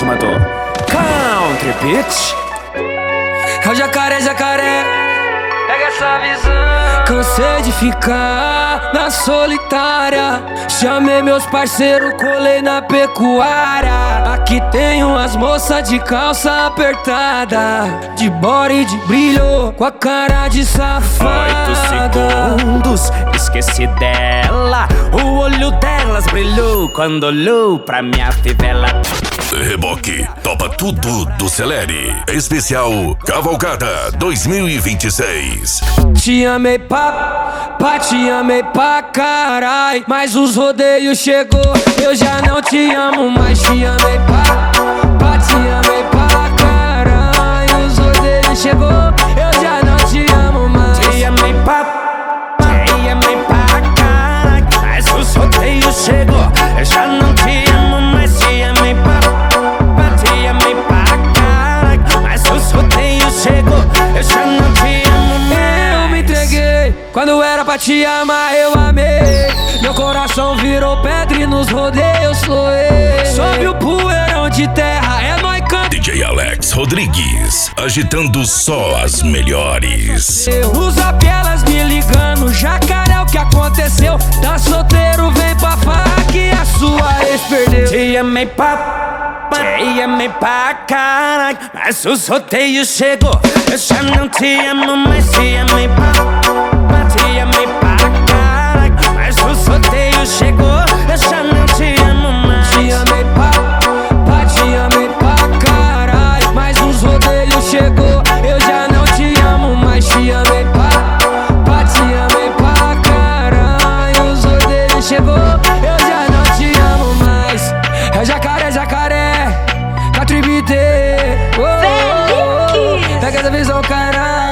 chamado Country Beat. É o jacaré, jacaré, pega essa visão. Cansei de ficar na solitária. Chamei meus parceiros, colei na pecuária. Aqui tem umas moças de calça apertada, de body de brilho, com a cara de safada. 8 segundos, esqueci dela. O olho delas brilhou quando olhou pra minha fivela. Reboque, topa tudo do Celere. Especial Cavalgada 2026. Te amei te amei pra carai, mas os rodeios chegou, eu já não te amo mais. Te amei te amei pra carai, os rodeios chegou, eu já não te amo mais. Te amei pra carai, mas os rodeios chegou, eu já não te amo mais. Te amei pra carai, mas os rodeios chegou, eu já não te amo mais. Eu me entreguei, quando era pra te amar eu amei. Meu coração virou pedra e nos rodeios floei. Sob o poeirão de terra é nóis cantando. DJ Alex Rodrigues, agitando só as melhores. Os elas me ligando, jacaré, o que aconteceu? Tá solteiro, vem pra farra que a sua ex perdeu. Te amei pra caralho, mas os rodeios chegou, eu já não te amo mais. Te amei pra caralho, mas os rodeios chegou, eu já não te amo mais. Te amei pra caralho, mas os rodeios chegou, eu já não te amo mais. Te amei pra caralho, os rodeios chegou, eu já não te amo mais. É jacaré, jacaré, Country Beat, pega essa visão, caralho.